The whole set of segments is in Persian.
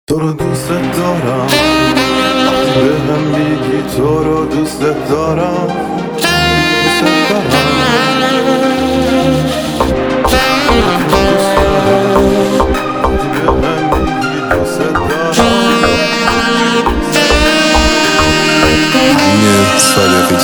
تو رو دوست دارم، وقتی به هم میگی تو رو دوست دارم، دوست دارم، وقتی به هم میگی دوست دارم. امین صادقی.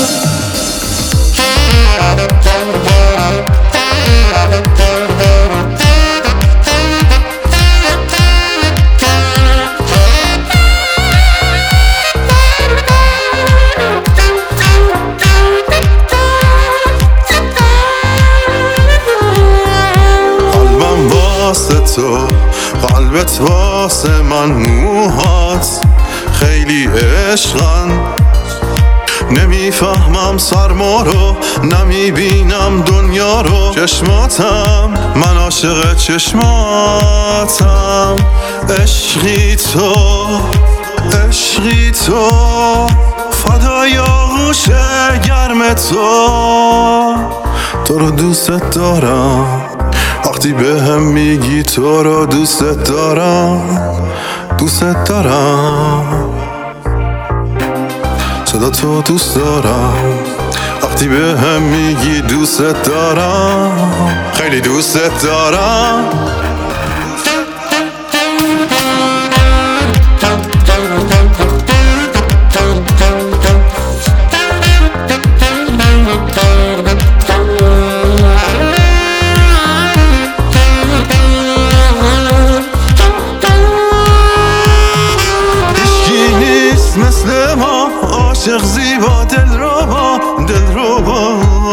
واسه تو قلبت واسه من موهات خیلی عشقن، نمیفهمم سرما رو، نمیبینم دنیا رو. چشماتم، من عاشق چشماتم. عشقی تو، عشقی تو، فدای آغوش گرم تو رو دوست دارم، وقتی به هم میگی تو رو دوست دارم، دوست دارم. صدا تو دوست دارم، وقتی به هم میگی دوست دارم، خیلی دوست دارم. مثل ما عاشق زیبا، دلربا، دلربا،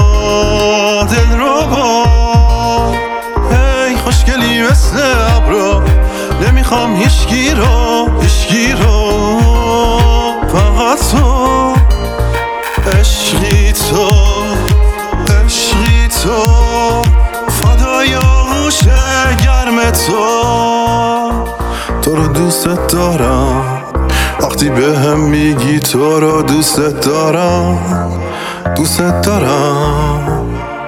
دلربا. هی خوشگلی مثل ابرا، نمیخوام هیچکی رو، هیچکی رو، فقط تو. عشقی تو، عشقی تو، فدای آغوش گرم تو رو دوست دارم، وقتی به هم میگی تو رو دوست دارم، دوست دارم.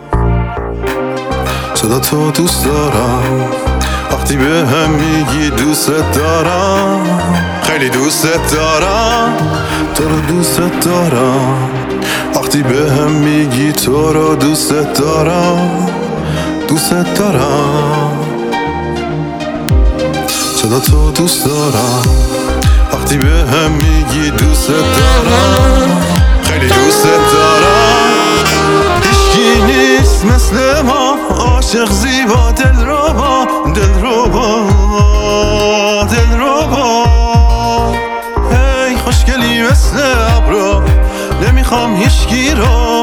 صدا تو دوست دارم، وقتی به هم میگی دوست دارم، خیلی دوست دارم. تو رو دوست دارم، وقتی به هم میگی تو رو دوست دارم، دوست دارم. صدا تو دوست دارم، وقتی به هم میگی دوست دارم، خیلی دوست دارم. هیچکی نیست مثل ما عاشق زیبا، دلربا، دلربا، دلربا. هی خوشگلی مثل ابرا، نمیخوام هیچکی رو،